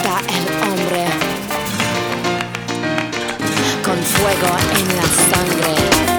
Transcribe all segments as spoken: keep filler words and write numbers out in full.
está el hombre con fuego en la sangre.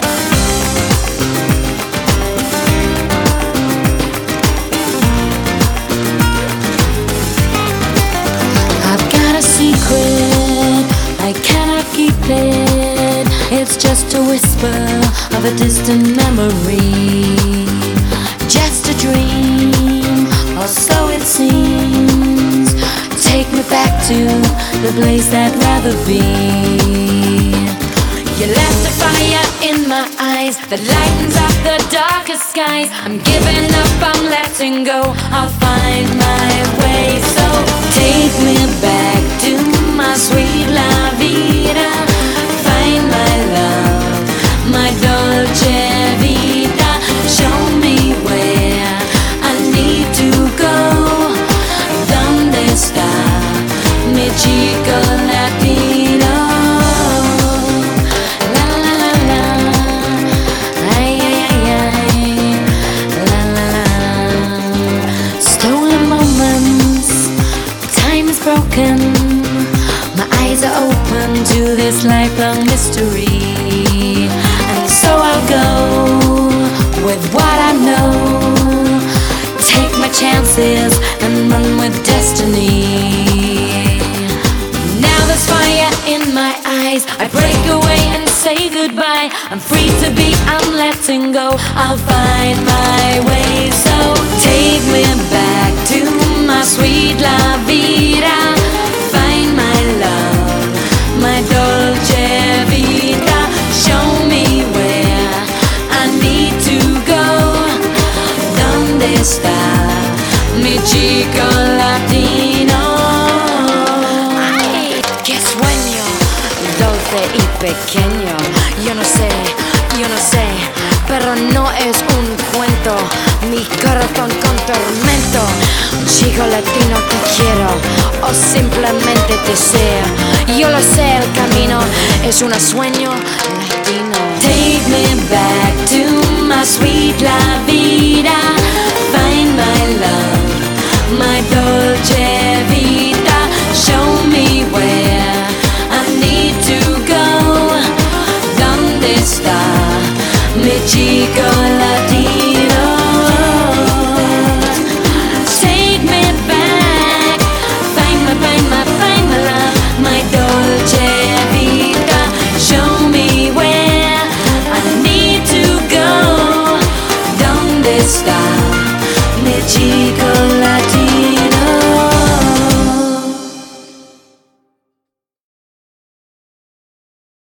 I've got a secret, I cannot keep it. It's just a whisper of a distant memory, just a dream, or so it seems. Take me back to the place I'd rather be. You left a fire in my eyes that lightens up the darkest skies. I'm giving up, I'm letting go, I'll find my way. So take me back to my sweet la vida. Find my love, my dolce vita. Show me where I need to go. ¿Dónde está mi chico latino? La la la la, ay ay ay ay, la la la. Stolen moments, time is broken. My eyes are open to this lifelong mystery, and so I'll go with what I know. Take my chances and run with destiny. Now there's fire in my eyes, I break away and say goodbye. I'm free to be, I'm letting go, I'll find my way. So take me back to my sweet la vida. Find my love, my dolce vita. Show me where I need to go. ¿Dónde está mi chico latino? Ay, qué sueño dulce y pequeño. Yo no sé, yo no sé, pero no es un cuento. Mi corazón con tormento. Chico latino te quiero, o simplemente te deseo. Yo lo sé, el camino es un sueño latino. Take me back to my sweet la vida. Find my love, my dolce vita. Show me where I need to go. ¿Dónde está mi chico latino? Take me back, find my, find my, find my love, my dolce vita. Show me where I need to go. ¿Dónde está mi chico